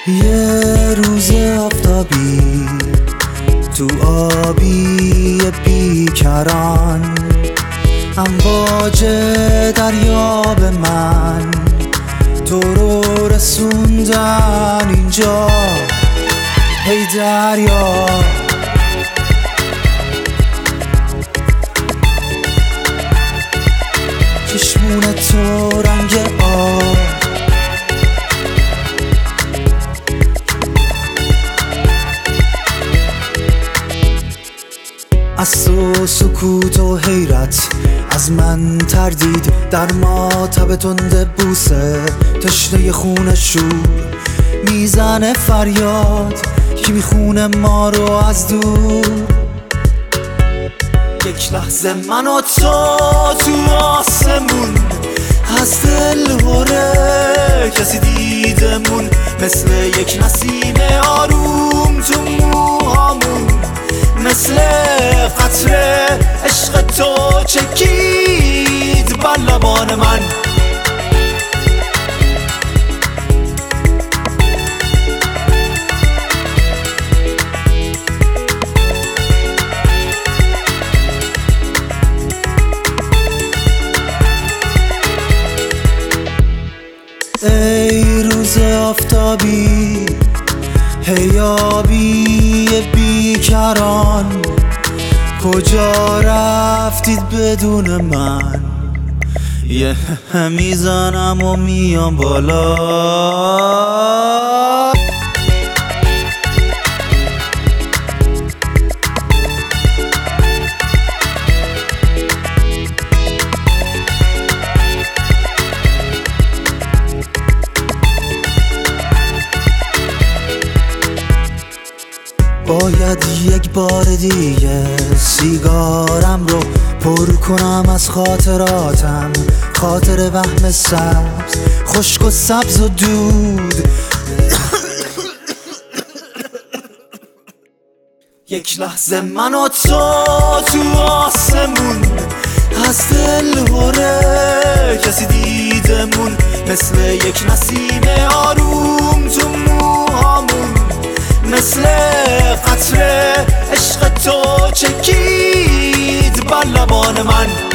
یه روز آفتابی تو آبی بیکران، امواج دریا به من تو رو رسوندن اینجا. هی دریا چشمون تو رنگ آب، از تو سکوت و حیرت از من تردید، در ماتب تند بوسه تشنه خون شور میزنه فریاد کی میخونه ما رو از دور. یک لحظه من و تو آسمون از دل هره کسی دیدمون، مثل یک نسیم آروم تو موهامون، مثل قطره عشق تو چکید بر لبان من. ای روز آفتابی، هی آبی بیکران، کجا رفتید بدون من؟ یه میزنم و میام بالا. باید یک بار دیگه سیگارم رو پر کنم از خاطراتم، خاطر وهم سبز خشک و سبز و دود. یک لحظه من و تو آسمون از دل هره کسی دیدمون، مثل یک نسیم آروم تو موهامون، مثل قطره عشق تو چکید بر لبان من.